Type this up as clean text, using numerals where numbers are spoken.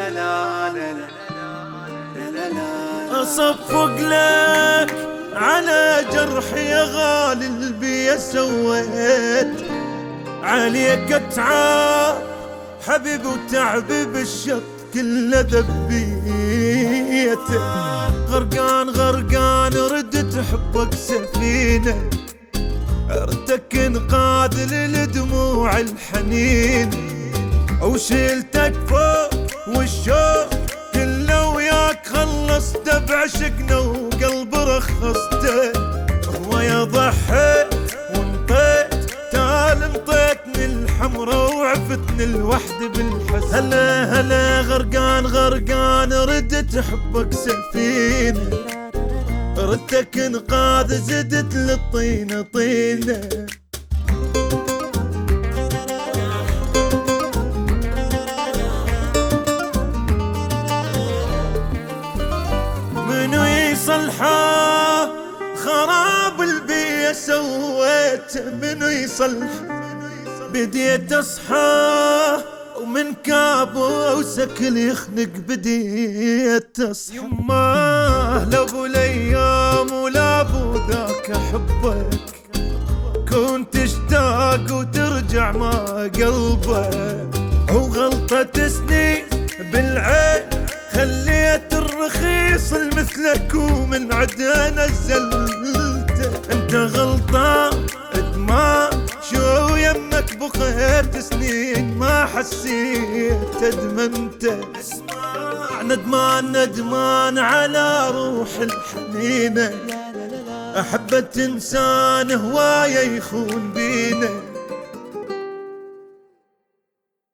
أصفق لك على جرح يا غالي البي سويت عليك اتعاب حبيب وتعبي بالشط كله ذبيت غرقان غرقان ردت حبك سفينة ردك انقاذ للدموع الحنين وشيلتك فوق والشوق كله وياك خلصته بعشقنا وقلب رخصته هو يا ضحيت وانطيت تال انطيتني الحمرا وعفتني الوحد بالحزن هلا هلا غرقان غرقان ردت حبك سفينة ردك انقاذ زدت للطينة طينة منو يصلحه خراب البيئة سويت منو يصلح بديت اصحى ومن كابو وسكل يخنق بديت اصحى يماه لابو الايام ولا ابو ذاك احبك كنت اشتاق وترجع ما قلبك وغلطة سنين بالعين خليت الرخيص المثلك ومن عدا نزلته انت غلطان ادمان شو يمك بقيت سنين ما حسيت ادمنت اسمع ندمان ندمان على روح الحنينة احبت انسان هواية يخون بينا